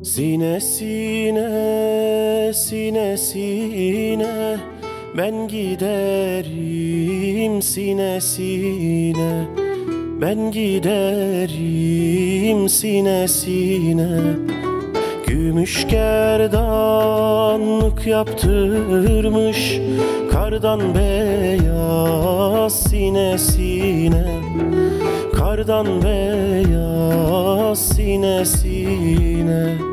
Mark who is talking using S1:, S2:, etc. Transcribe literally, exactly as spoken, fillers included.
S1: Sine sine, sine sine, ben giderim sine sine, ben giderim sine sine. Gümüş gerdanlık yaptırmış, kardan beyaz sine sine, kardan beyaz sine sine.